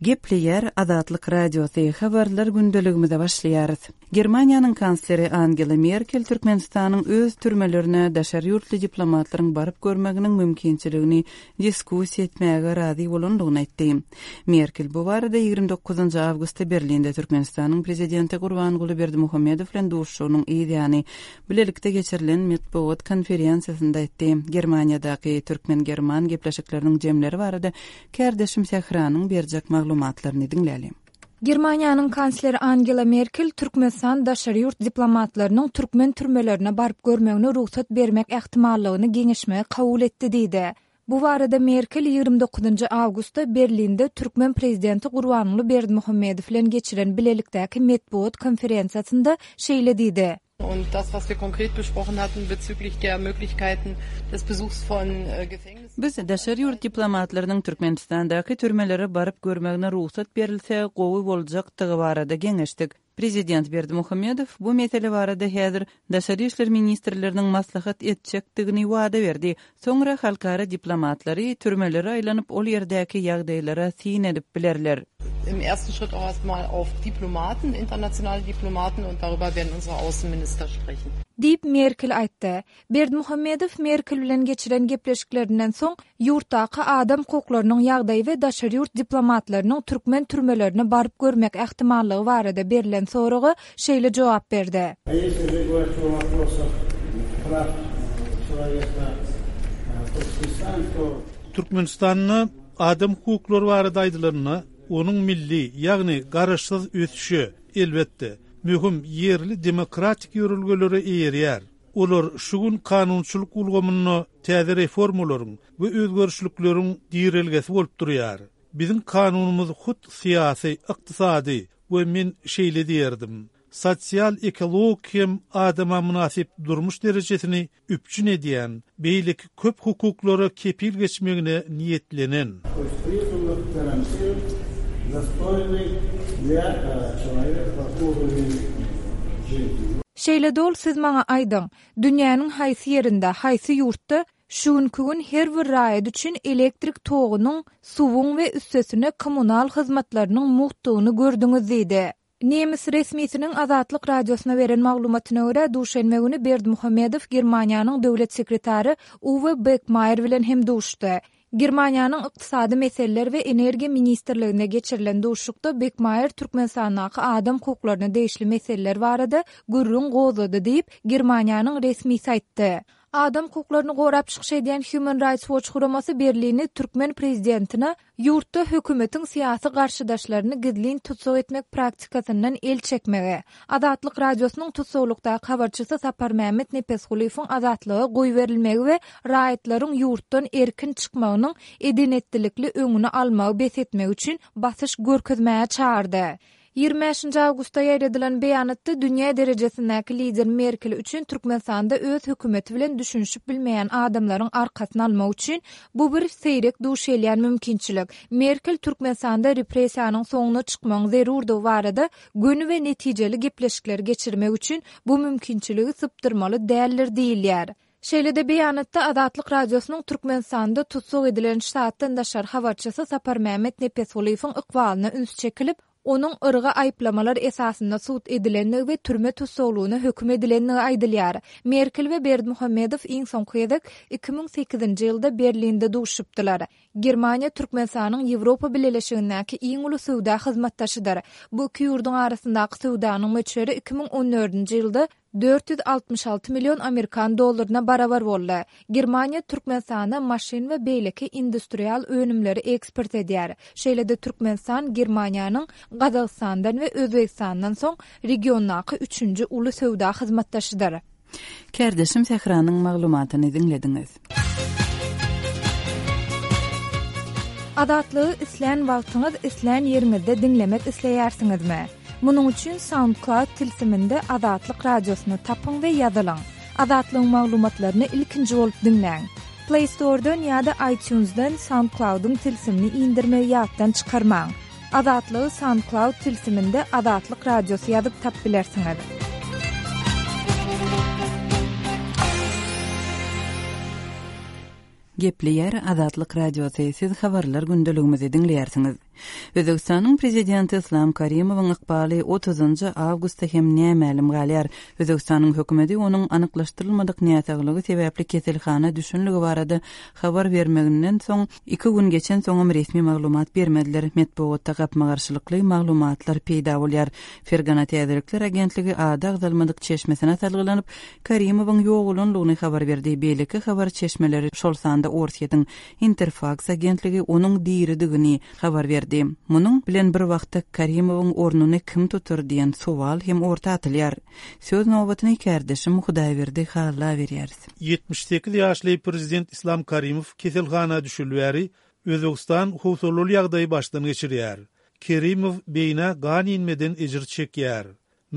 Gepleyer Azatlyk Radiosu habarlar gündeligimizde başlaýarys. Germaniýanyň kansleri Angela Merkel Türkmenistanyň öz türmelerine daşary ýurtly diplomatlaryň baryp görmeginiň mümkinçiligini diskussiýa etmäge razy bolandygyny aýtdy. Merkel bu barada 29 awgustda Berlinde Türkmenistanyň prezidenti Gurbanguly Berdimuhammedow bilen duruşmagyň ýa-ni bilelikde geçirilen matbuat konferensiýasynda aýtdy. Germaniýadaky türkmen-german gepleşikleriniň jemleri barada kärdeşim Sehranyň berjek maglumatlaryny dinläli. Germaniýanyň kansleri Angela Merkel Türkmenistan daşary ýurt diplomatlarynyň türkmen türmelerine baryp görmegine ruhsat bermek ähtimallygyny geňişme kabul etdi diýdi. Bu barada Merkel 29 awgustda Berlinde Türkmen prezidenti Gurbanguly Berdimuhammedow bilen geçiren bilelikdäki matbuat konferensiýasynda şeýle diýdi. Und das, was wir konkret besprochen hatten bezüglich der Möglichkeiten des Besuchs von Gefängnissen. Biz daşary ýurt diplomatlarynyň Türkmenistandaky türmelere baryp görmegine ruhsat berilse gowy boljakdygy barada geňeşdik. Prezident Berdimuhammedow bu mesele barada häzir daşary işler ministrleriniň maslahat etjekdigini wada berdi. Soňra halkara diplomatlary türmelere aýlanyp ol ýerdäki ýagdaýlara sin edip bilerler. Im ersten Schritt auch erstmal auf Diplomaten, internationale Diplomaten, und darüber werden unsere Außenminister sprechen. Diýip Merkel aýtdy. Berdimuhammedow Merkel bilen geçiren gepleşiklerinden soň ýurtdaky adam hukuklarynyň ýagdaýy we daşary ýurt diplomatlarynyň türkmen türmelerine baryp görmek ähtimallygy barada berilen soragy şeýle jogap berdi. Türkmenistanyň adam hukuklary barada aýdylaryny onun milli, ýagny garaşsyz ötüşi elbetde mühim yerli demokratik ýörülgeleri eýerýär. Olar şu gün kanunçylyk ulgamyny täze reformalaryň we özgörüşlikleriň diýrelgesi bolup durýar. Biziň kanunumyz hut syýasy, ykdysady we men şeýle diýerdim. Sosial ekologiyam adama münasip durmuş derejesini üpçün edýän, beýleki köp hukuklary kepil geçmegine niýetlenen. Şeýle dol siz maňa aýdyň, dünýäniň haýsy ýerinde, haýsy ýurtda şunkugün her bir raýat üçin elektrik togunyň, suwuň we üstesine kommunal hyzmatlarynyň muhtugyny gördüňiz diýdi. Nemis resmiýetiniň Azatlyk Radiosuna beren maglumatyna görä, duşenme güni Berdimuhammedow Germaniýanyň döwlet sekretary Uwe Beckmayer bilen hem duşdy. Germaniýanyň ykdysady meseleler we energiýa ministrligine geçirilen duşukda Beckmayer Türkmenistanyň adam hukuklaryna değişli meseleler barada gurrun gozlady diýip Germaniýanyň resmi saýtdy. Adam hukuklaryny gorap çykyş edýän Human Rights Watch guramasy Berlini Türkmen prezidentine ýurtda hökümetiň syýasy garşydaşlaryny gizlin tutsak etmek praktikasyndan el çekmege, Azatlyk Radiosynyň tutsaklykdaky habarçysy Sapar Mehmet Nepesguliýewiň azatlygy goý berilmegi we raýatlaryň ýurtdan erkin çykmagynyň edenetdilikli öňüni almagy besetmek üçin basyş görkezmäge çağırdy. 25 awgustda ýaýradylan beýanatda dünýä derejesindäki lider Merkel üçin Türkmenistanda öz hökümeti bilen düşünşip bilmeýän adamlaryň arkasyny almak üçin bu bir seýrek duş elýän mümkinçilik. Merkel Türkmenistanda repressiýanyň soňuna çykmagyň zerurdygy barada göni we netijeli gepleşikler geçirmek üçin bu mümkinçiligi sypdyrmaly däldir diýilýär. Şeýle de beýanatda Azatlyk Radiosynyň Türkmenistanda tutsak edilen ştatdan daşar habarçysy Sapar Mehmet Nepesguliýewiň ykbalyna üns çekilip, onun ırga ayıplamalar esasında suut edilenligi ve türme tutsaklygyna höküm edilenligi aýdylýar. Merkel we Berdimuhammedow iň soňky ýyl 2008-nji ýylda Berlinde duşupdylar. Germaniýa Türkmenistanyň Ýewropa Birleşigindäki iň uly söwda hyzmatdaşydyr. Bu iki ýurduň arasyndaky söwdanyň möçleri 2014-nji ýylda 466 milyon Amerikan dollaryna barabar boldy. Germaniýa Türkmenistana maşin we beýleki industrial önümleri eksport edýär. Şeýle de Türkmenistan Germaniýanyň Gazagstandan we Özbekistandan soň regiondaky 3-nji uly söwda hyzmatdaşydyr. Kärdeşim Sehranyň maglumatyny dinlediňiz. Azatlygy isleýän wagtyňyz isleýän ýeriňizde dinlemek isleýärsiňizmi? Munuň üçin SoundCloud tilsiminde Azatlyk Radiosyny tapyň we ýazylyň. Azatlygyň maglumatlaryny ilkinji bolup dinleň. Play Store'dan ýa-da iTunes'dan SoundCloud'un tilsimini indirmeyi ýatdan çykarmaň. Azatlygy SoundCloud tilsiminde Azatlyk Radiosy ýazyp tapyp bilersiňiz. Gepleyer Azatlyk Radiosy, siz habarlar gündeligimizi dinleýärsiňiz. Özbekistanyň prezidenti Islam Karimowyň ykbaly 30 awgustda hem nämälim galýar. Özbekistanyň hökümeti onuň anyklaşdyrylmadyk näýetligini sebäpli keselhana düşünligi barada habar bermeginden soň 2 gün geçen soňam resmi maglumat bermediler. Medeniýetde gapma garşylykly maglumatlar peýda bolýar. Fergana Täzelikler agentligi ada agzalmadyk çeşmesine talgylanyp Karimowyň ýoğulunlygyny habar berdi. Beýleki habar çeşmeleri şol sanda Orsiýetiň Interfax agentligi onuň diýridigini habar berdi. Munyň bilen bir wagtda Karimowyň ornuny kim tutur diýen sowal hem orta atylýar. Söz nowatyny kärdeşim Hudaýberdi halla berýär. 78 ýaşly prezident Islam Karimov keselhana düşülýäri Özbegistan howsuzlyk ýagdaýy başdan geçirýär. Karimov beýne gan inmeden ejir çekýär.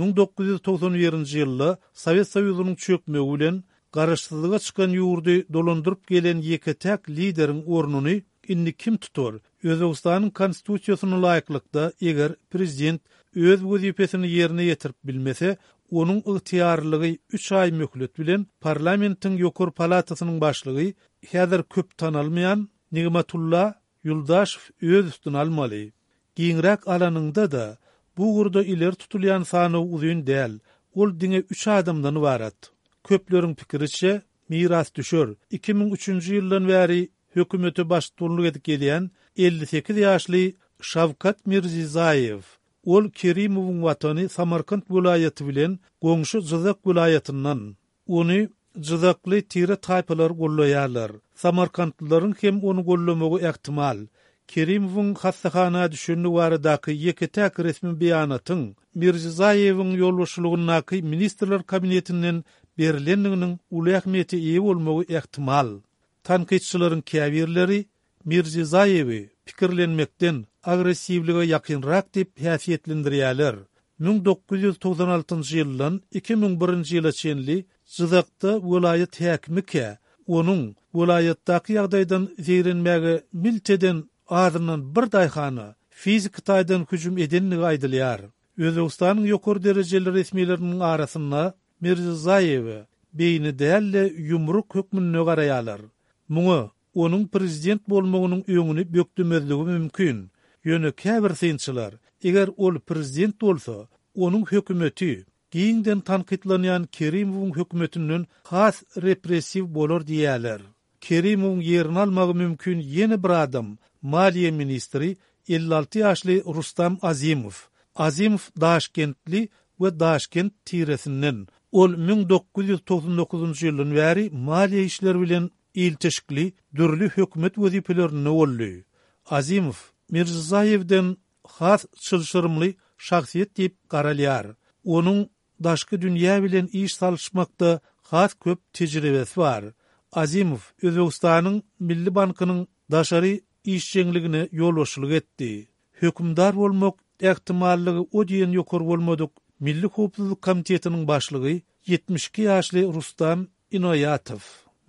1991-nji ýylda Sowet Soýuzynyň çökmegi bilen garaşsyzlyga çykan ýurdy dolandyryp gelen ýeketäk lideriň ornuny indi kim tutur? Özbegistanyň konstitusiýasyna laýyklykda eger prezident öz wezipesini ýerine ýetirip bilmese, onuň ygtyýarlygy 3 ay möhlet bilen parlamentiň ýokary palatasynyň başlygy häzir köp tanalmayan Nigmatullah Yuldaşew öz üstüne almaly. Giňrek alanynda da bu gurda ileri tutulýan sany uzun däl. Ol diňe 3 adamdan ibarat. Köpleriň pikiriçe miras düşür. 2003-nji ýyldan bäri hökümeti başçylyk edip gelýän 58 ýaşly Şavkat Mirzizayev. Ol Karimowyň watany Samarkand vilayaty bilen goňşy Jyzak vilayatyndan. Ony Jyzakly tire taýpalar gollaýarlar. Samarkandlylaryň hem onu gollamagy ähtimal. Karimowyň hassahana düşünni baradaky ýeketäk resmi beýanatyň Mirzizayewiň ýolbaşçylygynaky ministrler kabinetinden berilendiginiň uly ähmiýeti ýa bolmagy ähtimal. Tanqidçilerin käbirleri Mirzizayewi pikirlenmekden agressivlige ýakynrak dip häsiýetlendirýärler. 1996-njy ýyldan 2001-nji ýyla çenli Jyzakda vilayet häkimike onuň vilayetdäki ýagdaýdan zeyrenmäge milteden adynyň bir daýhana fizik taýdan hüjüm edenligi aýdylýar. Özbegistanyň ýokary derejeli resmiýetleriniň arasynda Mirzizayewi beýni dälle ýumruk hökmüne garaýarlar. Muňa onuň prezident bolmagynyň öňüni bökdürmezligi mümkin. Ýöne käbir synçylar, eger ol prezident bolsa, onuň hökümeti giňden tanqidlanýan Karimowyň hökümetinden has repressiw bolar diýerler. Karimowyň ýerini almagy mümkin ýene bir adam, Maliýe ministri 56 ýaşly Rustam Azimow. Azimow Daşkentli we Daşkent tiresinden. Ol 1999-njy ýyldan bäri maliýe işleri bilen ilteşikli dürli hökümet wezipelerini boldy. Azimow Mirzayevden has çylşyrymly şahsiýet diýip garalýar. Onuň daşky dünýä bilen iş salşmakda has köp tejribesi bar. Azimow Özbegistanyň Milli Bankynyň daşary işçiligine ýolbaşçylyk etdi. Hökümdar bolmak ähtimallygy o diýen ýokary bolmadyk. Milli Howpsuzlyk Komitetiniň başlygy 72 ýaşly Rustam Inoýatow.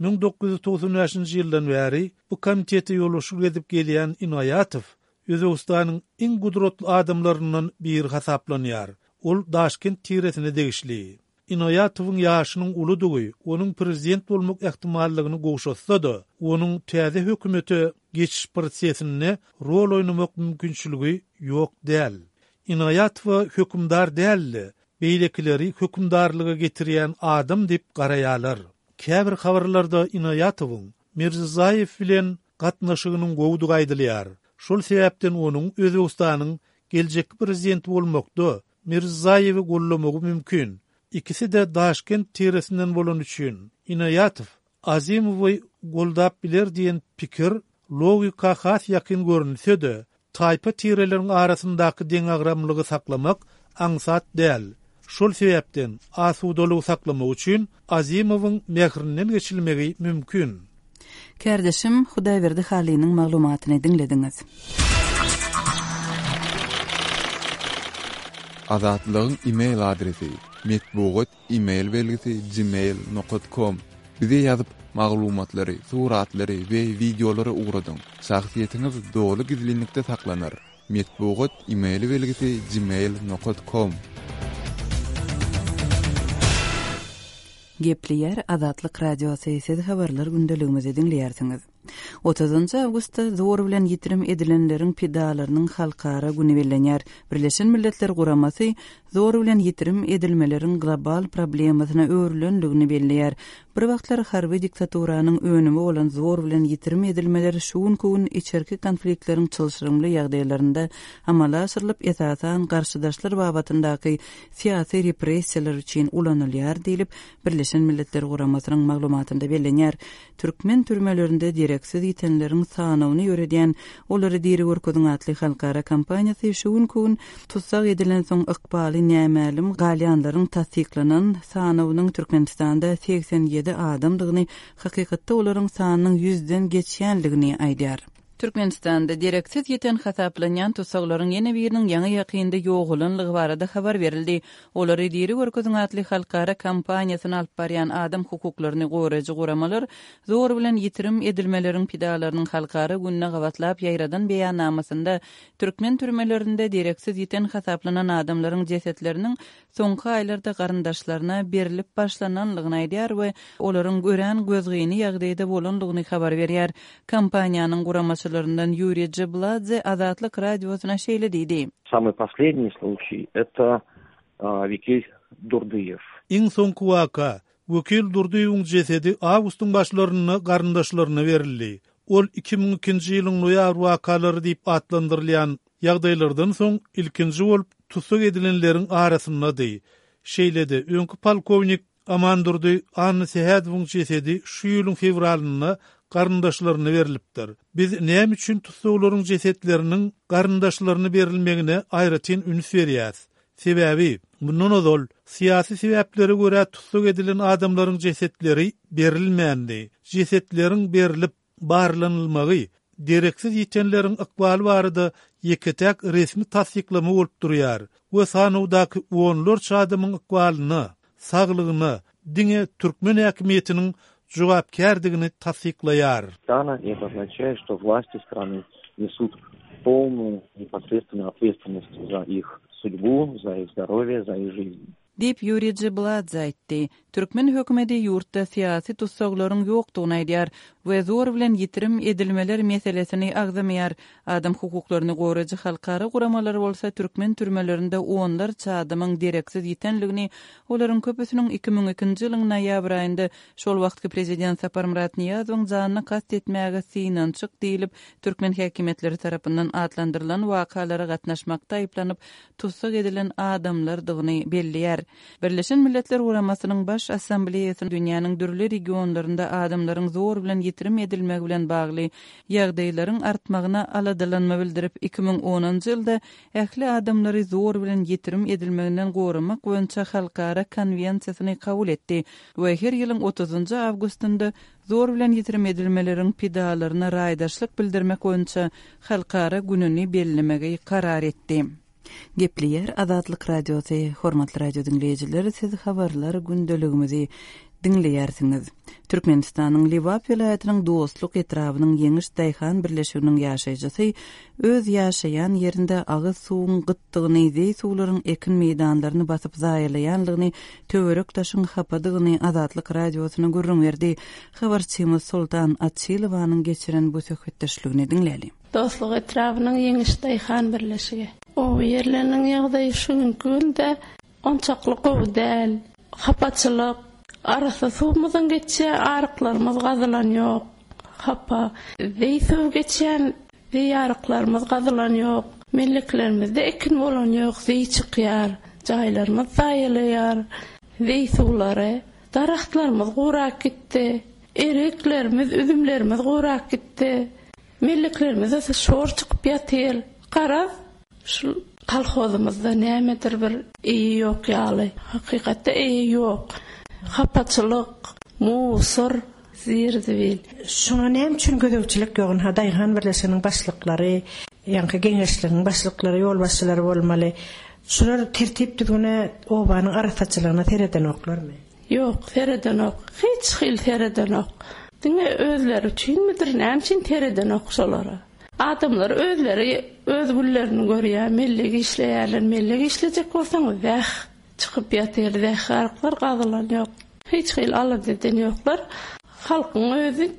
1990-njy ýyldan bäri bu komiteti ýolbaşçylyk edip gelýän Inoýatow Özbegistanyň iň gudratly adamlaryndan biri hasaplanýar. Ol Daşkent tiresine degişli. Inoýatowyň ýaşynyň uludygy onuň prezident bolmak ähtimallygyny goşatsa da, onuň täze hökümete geçiş prosesinde rol oynamak mümkinçiligi ýok däl. Inoýatow hökümdar däl, beýlekileri hökümdarlyga getirýän adam dip garaýarlar. Käbir habarlarda Inoýatowyň Mirzizayew bilen gatnaşygynyň gowdugy aýdylýar. Şol sebäpden onuň Özbegistanyň geljek prezident bolmakda Mirzizayewi gollamagy mümkin. İkisi de Daşkent tiresinden bolan üçin Inoýatow Azimowy goldap biler diýen pikir logika has ýakyn görünse de taýpa tireleriň arasyndaky deňagramlygy saklamak aňsat däl. Şol sebäpden asudalygy saklamak üçin Azimowyň mehrinden geçilmegi mümkin. Kärdeşim Hudaýberdi halynyň maglumatyny dinlediňiz. Azatlygyň e-mail adresi metbugot belgisi gmail.com. Bize ýazyp maglumatlary, suratlary we videolary ugradyň. Şahsiýetiňiz doly gizlilikde saklanır. Metbugot belgisi gmail.com. Gepliýär Azatlyk radio sesli habarlar gündeligimizi dinleýärsiňiz. 30 awgustda zor bilen yitirim edilenlerin pidalarynyň halkara güni bellenýär. Birleşen Milletler Guramasy zor bilen yitirim edilmelerin global problemasyna öwrülendigini belleýär. Bir wagtlar harby diktaturanyň önümi bolan zor bilen yitirim edilmeleri şuun kuun içerki konfliktleriň çylşyrymly ýagdaýlarynda amala aşyrylyp esasan garşydaşlar babatyndaky siýasy repressiýalar üçin ulanylýar diýilip Birleşen Milletler Guramasynyň maglumatynda bellenýär. Türkmen türmelerinde direksiz ýitenleriň sanawyny ýöredýän olary diri görkezýän atly halkara kampaniýasy şuun kuun tutsak edilen soň ykbaly nämälim galyanlaryň tasdiklanan sanawynyň Türkmenistanda 87 adamdygyny hakykatda olaryň sanynyň 100den geçýänligini aýdýar. Türkmenistanda direksiz ýeten hasaplanýan tusaklaryň ýene biriniň ýaňy ýakynda ýogulanlygy barada habar berildi. Olary diri görkezýän atly halkara kampaniýasyny alyp barýan adam hukuklaryny goraýjy guramalar zor bilen ýitirim edilmeleriň pidalarynyň halkara gününe gawatlap ýaýradan beýannamasynda türkmen türmelerinde direksiz ýeten hasaplanan adamlaryň jesetleriniň soňky aýlarda garyndaşlaryna berilip başlananlygyny aýdýar we olaryň gören gözgini ýagdaýda bolanlygyny habar berýär. Kampaniýanyň guramasy Юрий Джебладзе Азатлык радиосына şeýle diýdi. Самый последний случай это Векиль Дурдыев. Iň soňky waka Vekil Durdyýewiň jesedi awgustyň başlaryna garyndaşlaryna berildi. Ol 2002-nji ýylyň noýabr wakalary diýip atlandyrylýan ýagdaýlardan soň ilkinji bolup tutsak edilenleriň arasyndady. Şeýledi. Öňkü polkownik Aman Durdy Anny Sehadowyň jesedi şu ýylyň fevralyna garyndaşlaryna berilipdir. Biz näme üçin tutsaklaryň jesetleriniň garyndaşlaryna berilmegine aýratyn üns berýäs. Sebäbi bundan ozal siýasy sebäplere görä tutsak edilen adamlaryň jesetleri berilmendi. Jesetleriň berilip barlanylmagy direksiz ýetenleriň ykbaly barada ýeketek resmi tasdiklama bolup durýar. We sanawdaky onlarça adamyň ykbalyny, saglygyny diňe türkmen häkimetiniň жогапкердигини тасдиклаяр. Это означает, что власти страны несут полную непосредственную ответственность за их судьбу, за их здоровье, за их жизнь. Dip Юрий Джебладзе aýtdy. Türkmen hökümeti ýurtda siýasy tutsaklaryň ýokdugyny aýdýar we zor bilen ýitirim edilmeler meselesini agzamaýar. Adam hukuklaryny goraýjy halkara guramalary bolsa türkmen türmelerinde onlarça adamyň direksiz ýetenligini, olaryň köpüsiniň 2002-nji ýylyň noýabr aýynda şol wagtky prezident Sapar Murat Niýazowyň janyny kast etmäge synançyk diýilip türkmen häkimetleri tarapyndan atlandyrylan wakalara gatnaşmakda aýplanyp tutsak edilen adamlardygyny belliýär. Birleşen Milletler Guramasynyň baş assambleýasyny dünýäniň dürli regionlarynda adamlaryň zor bilen ýitirim edilmegi bilen bagly ýagdaýlaryň artmagyna aladylanma bildirip 2010-njy ýylda ähli adamlary zor bilen ýitirim edilmeginden goramak boýunça halkara konwensiýasyny kabul etdi we her ýylyň 30-njy awgustynda zor bilen ýitirim edilmeleriň pidalaryna raýdaşlyk bildirmek boýunça halkara gününi bellemegi karar etdi. Gepliyer Azatlyk Radiosy, hormatly radio dinleýijileri, siz habarlar gündeligimizi dinleýärsiňiz. Türkmenistanyň Liwap vilayatynyň dostluk etrabynyň Ýeňiş Daýhan birleşiginiň ýaşaýjysy öz ýaşaýan ýerinde agyz suwuň gytdygyny, zeý suwlaryň ekin meýdanlaryny basyp zaýlaýanlygyny, töwerek taşyň hapadygyny Azatlyk Radiosyna gurrun berdi. Habarçymyz Sultan Atçylowanyň geçiren bu söhbetdeşligini dinleýäli. Dostluk etrabynyň Ýeňiş Daýhan birleşigi. O ýerleriň ýagdaýy şuň günde onçakly gowdal, hapaçylyk, arasy suwmyzdan geçýär, aryklarymyz gazylan ýok. Hapa, zeý suw geçýän, zeý aryklarymyz gazylan ýok. Melliklerimizde ekin bolan ýok, zeý çykýar, jaýlarymyz zaýylýar, zeý suwlary, daraxtlarymyz gurak gitdi, ereklerimiz, üzümlerimiz gurak gitdi. Melliklerimiz ese şor çykyp ýatyr. Garaz, şu kalhozymyzda nämedir bir iyi ýok ýaly. Hakykatda iyi ýok. Hapaçylyk, musur, zirdibil. Şuna näme üçin gödöwçilik ýogyn Daýhan birleşiginiň başlyklary, ýa-ni geňeşleriň başlyklary, ýol başçylary bolmaly. Şular tertip düzgüne obanyň arafaçylygyna tereden oklarmy? Ýok, tereden ok. Hiç hil tereden ok. Diňe özleri üçinmidir, näme üçin tereden okşalara? Adamlar özleri öz güllerini görýär, mellik işleýärler, mellik işlejek bolsaňyz väh çykyp ýatyr, väh aryklar gazylan ýok. Hiç hil aladeden ýoklar. Halkyň özü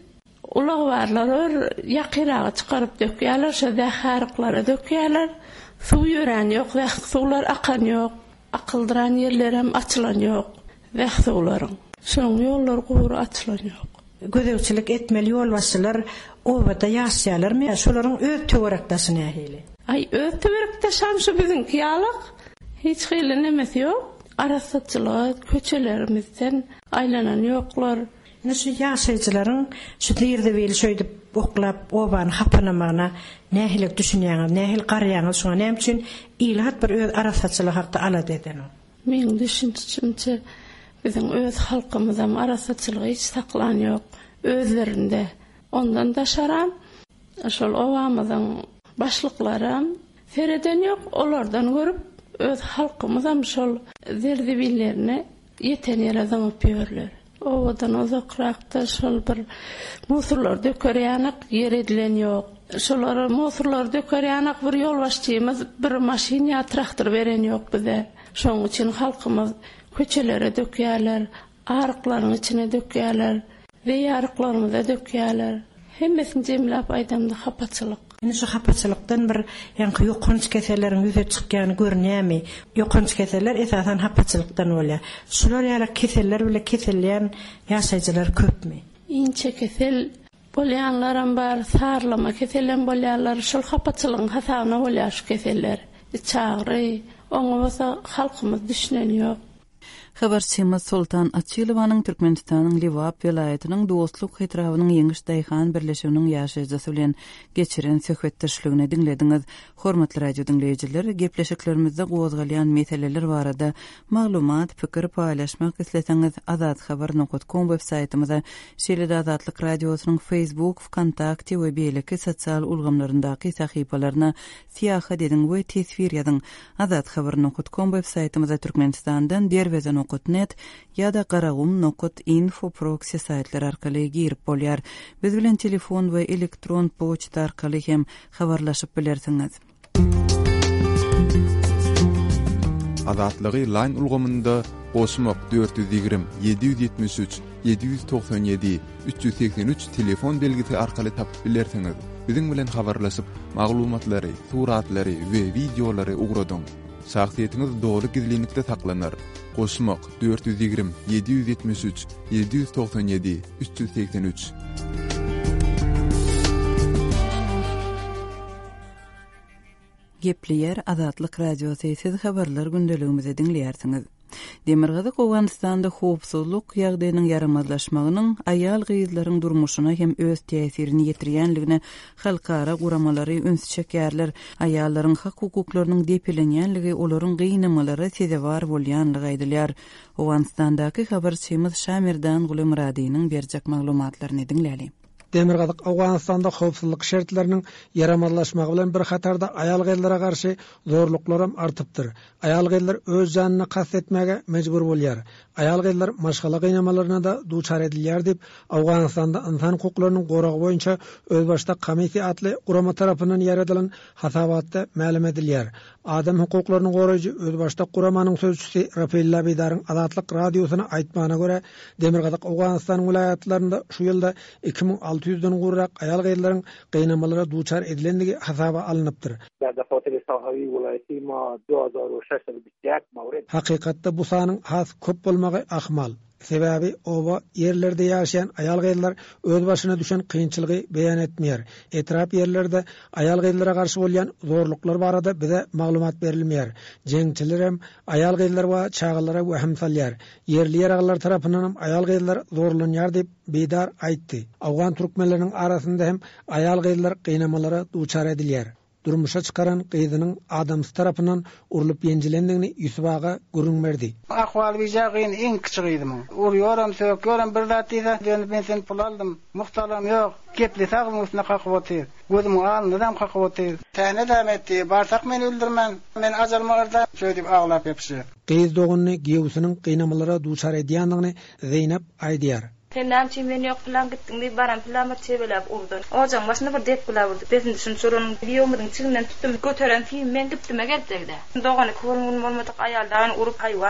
Ulağı varlar, yakirağı çıkarıp döküyorlar, şöyle harıklara döküyorlar. Su yören yok, ve sular akan yok. Akıldıran yerlerim açılan yok. Ve suların. Son yollar kuru açılan yok. Gödevçilik etmeli yol vasılar ovada yaşayalar mı? Şoların öz töwerekdasyny ähili. Ay öz töwerekdaşam şu bizimki ýalyk. Hiç hili nemesi yok. Arasatçılık, köçelerimizden aylanan yoklar. Şu yaşayıcıların şu dirde beli şöyle oklap oban hapanamana nähilek düşünýäňiz, nähil garýaňyz şoňa näme üçin ilhat bir öz arasatçylyk hakda ala deden o. Men düşünçimçe bizim öz halkymyzam arasatçylygy hiç saklan yok. Özlerinde. Ondan da şaram şol owamyzyň başlyklarym fereden yok. Olardan görüp öz halkymyzam şol derdi billerini yeten ýere zanyp ýörler. Owadan uzakrakda şol bir musurlar dökerýänek yer edilen ýok. Şolara musurlar dökerýänek bir ýol başçymyz bir maşina traktor beren ýok bize. Şoň üçin halkymyz köçelere dökýärler, arıklaryň içine dökýärler we ýaryklarymyza dökýärler. Hemmesini jemläp aýdamda hapaçylyk. Ene şu hapaçylykdan bir ýanky ýokunç keseleriň ýüze çykýany görnämi? Ýokunç keseller esasan hapaçylykdan bolýar. Şular ýaly keseller bile keselýän ýaşaýjylar köpmi? Inçe kesel bolýanlaram bar, sarlama keselen bolýarlar. Şol hapaçylygyň hasabyna bolýar şu keseller. Çagry, oňa halkymyz düşünen ýok. Habarçymyz Sultan Atçylowanyň Türkmenistanyň Liwap welaýatynyň dostluk hitrawynyň ýeňiş daýhan birleşiginiň ýaşaýjysy bilen geçiren söhbetdeşligini dinlediňiz. Hormatly radio dinleýijiler, gepleşiklerimizde gozgalýan meseleler barada maglumat, pikir paýlaşmak isleseňiz azadhabar.com websaýtymyza, şeýle-de Azadlyk radiosynyň Facebook, Wkontakte we beýleki sosial ulgamlaryndaky sahypalaryna siýahat ediň we tesvir ýazyň. Azadhabar.com websaýtymyza Türkmenistandan derwezen .net ýa-da qaragum.info proxy saýtlar arkaly girip bolýar. Biz bilen telefon we elektron poçta arkaly hem habarlaşyp bilersiňiz. Azatlygy line ulgamynda goşmak 420 773 797 383 telefon belgisi arkaly tapyp bilersiňiz. Biziň bilen habarlaşyp maglumatlary, suratlary we videolary ugradyň. Şahsiýetiniz dogry gizlilikde saklanar. Goşmak 420 773 797 383. Gepleyer Azatlyk radiosyny siz habarlar gündeligimizi dinleýärsiňiz. Demirgazyk Owganystanda howpsuzlyk ýagdaýynyň ýaramazlaşmagynyň aýal gyzlaryň durmuşyna hem öz täsirini ýetirýänligine halkara guramalary üns çekýärler. Aýallaryň hak hukuklarynyň depelenýänligi olaryň gynamaları sezebar bolýanlygy aýdylýar. Owganystandaky habarçymyz Şamirdan Gulumradynyň berjek maglumatlaryny dinläli. Demirgazyk Owganystanda howpsuzlyk şertleriniň ýaramazlaşmagy bilen bir hatarda aýal gyzlara garşy zorluklarym artypdyr. Aýal gyzlar öz janyny kastetmäge mejbur bolýar. Aýal gyzlar maşgala gynamalaryna da duçar edilýär diýip Owganystanda insan hukuklarynyň goragy boýunça öz başda komissiýa atly gurama tarapyndan ýaradylan hasabatda ma'lum edilýär. Adam hukuklaryny goraýjy öz başda guramanyň sözçüsi Rafael Labidaryň Azatlyk radiosyna aýtmagyna görä, Demirgazyk Owganystan wilayatlarynda şu ýylda 2600-den gurrak aýal gyzlaryň gynamalara duçar edilendigi hasaba alınıpdyr. Hakykatda bu sanyň has köp bolmagy ahmal. Sebebi oba yerlerde ýaşaýan aýal gyzlar öz başyna düşen kynçylygy beýan etmeýär. Etrap yerlerde aýal gyzlara garşy bolýan zorluklar barada bize maglumat berilmeýär. Jeňçiler hem aýal gyzlar we çagalara waham salýar. Yerli ýaraglar tarapyndan aýal gyzlar zorlanýar diýip beýdar aýtdy. Awgan türkmenläriniň arasynda hem aýal gyzlar gynamalara duçar edilýär. Durmuşa çıkaran gyzynyň adamsy tarapyndan urulyp ýenjilendigini ýüsbaga görünmerdi. Ahwal bijagyň iň kiçik gyzym. Urýaram, söýüyorum bir zat diýse, ben sen pul aldym. Muhtaram ýok. Gepli sagym üstüne kakwaty. Gözüm alnydam kakwaty. Täne däm etdi. Barsak men öldürmän. Men ajalmagarda söýdip aglap ýapşy. Gyz doguny giýusynyň gynamalara duçar edýändigini Zeynep aýdýar. Kendam çimen yok plan gittim diye baran planlar çebelap urdun. Ocaň başyna bir dep bula urdu. Besin düşün sorunun biýomyň çygynyň tutdum. Götüren film men gitdim geldi. Dogany körüngün bolmadyk aýaldan urup haýwanda.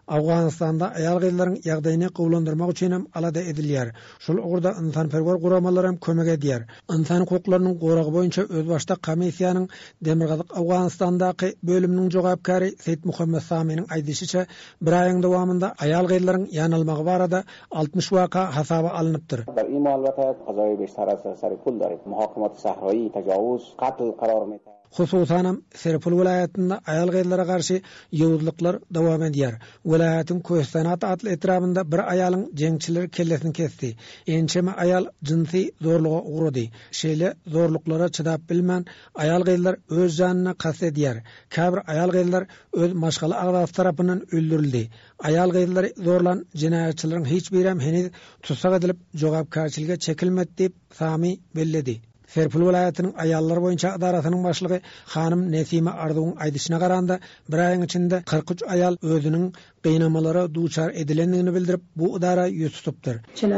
Awganistanda ayal gyzlaryň ýagdaýyny gowlandyrmak üçin hem alada edilýär. Şol ugurda insanperwer guramalar hem kömek edýär. İnsan hukuklarynyň goragy boýunça öz başda komissiýanyň Demirgazyk Awganistandaky bölüminiň jogapkary Seyit Muhammed Samynyň aýdyşyça bir aýyň dowamında ayal gyzlaryň ýanylmagy barada 60 waka hasaba alınıpdyr. این البته قضای بیشتر از سر پول دارید محاکمات صحرایی تجاوز قتل قرار میده Hususan Serpil vilayatında ayal gyzlara garşy ýowuzlyklar dowam edýär. Vilayatyň Köstanat atly etrabynda bir aýalyň jeňçiler kellesini kesdi. Ençeme aýal jinsy zorluga uğrady. Şeýle zorluklara çydap bilmän ayal gyzlar öz janyna kasd edýär. Käbir ayal gyzlar öz maşgaly agdasy tarapyndan öldürildi. Ayal gyzlary zorlan jinayatçylaryň hiç birem heniz tutsak edilip jogapkarçylyga çekilmedi diýip Sami belledi. Serpil vilayatynyň ayallar boýunça adaratynyň başlygy hanym Nesime Arduň aýdyşyna garanda bir aýyň içinde 43 ayal özüniň gynamalara duçar edilendigini bildirip bu idara ýüz tutupdyr.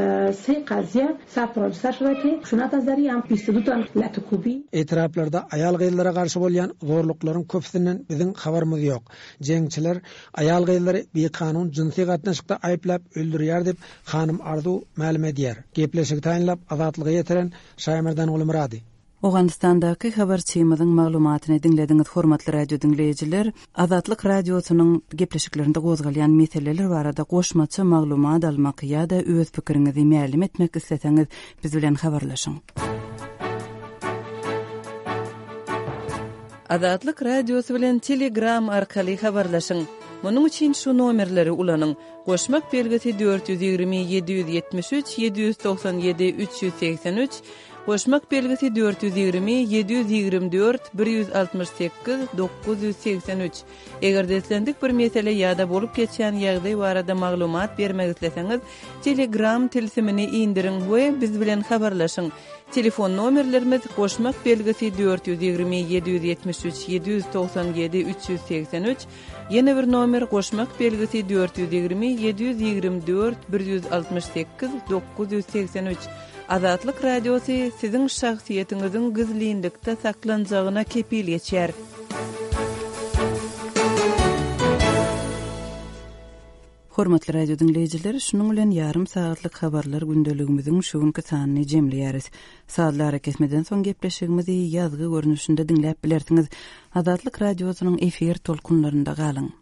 Etraplarda ayal gyzlara garşy bolýan zorluklaryň köpsinden biziň habarymyz ýok. Jeňçiler ayal gyzlary bekanun jinsy gatnaşykda aýplap öldürýär dip hanym Ardu ma'lum edýär. Gepleşik taýinlap azatlygy ýetiren Şaýmerdan ulumrady. Awganistandaky habarçymyzyň maglumatyny dinlediňiz hormatly radio dinleýijiler. Azatlyk radiosynyň gepleşiklerinde gozgalýan meseleler barada goşmaçy maglumat almak ýa-da öz pikiriňizi ma'lum etmek isleseňiz biz bilen habarlaşyň. Azatlyk radiosy bilen Telegram arkaly habarlaşyň. Munyň üçin şu nomerleri ulanyň. Goşmak belgisi 420 773 797 383 Goşmak belgisi 420 724 168 983. Eger deslendik bir mesele ýa-da bolup geçýän ýagdaý barada maglumat bermek isleseňiz, Telegram tilsimini indirin we biz bilen habarlaşyň. Telefon nomerlerimiz goşmak belgisi 420 773 797 383. Ýene bir nomer goşmak belgisi 420 724 168 983. Azatlyk radiosy siziň şahsiýetiňiziň gizlilikde saklanjagyna kepil ýetýär. Hormatly radio dinleýijiler, şunuň bilen ýarym saatlyk habarlar gündeligimiziň şuňky sanyny jemleýäris. Saatlara kesmeden soň gepleşigimizi ýazgy görnüşinde dinläp bilersiňiz. Azatlyk radiosynyň efir tolkunlarynda galyň.